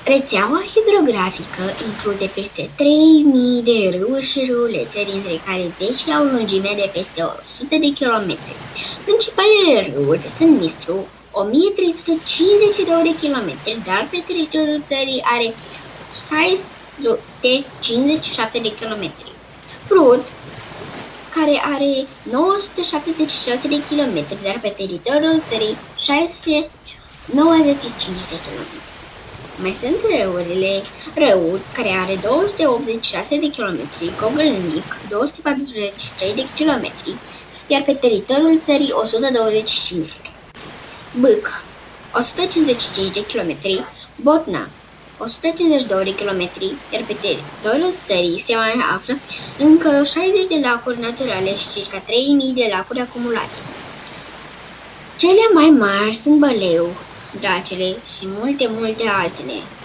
Rețeaua hidrografică include peste 3000 de râuri și râulețe, dintre care 10 au lungime de peste 100 de kilometri. Principalele râuri sunt Nistru, 1352 de kilometri, dar pe teritoriul țării are 657 de kilometri. Prut, care are 976 de kilometri, dar pe teritoriul țării 695 de kilometri. Mai sunt râurile Răut, care are 286 de kilometri, Gogălnic, 243 de kilometri, iar pe teritoriul țării 125. Bâc, 155 de kilometri, Botna, 152 de kilometri, iar pe teritoriul țării se mai află încă 60 de lacuri naturale și circa 3000 de lacuri acumulate. Cele mai mari sunt Băleu, Dracele și multe altele.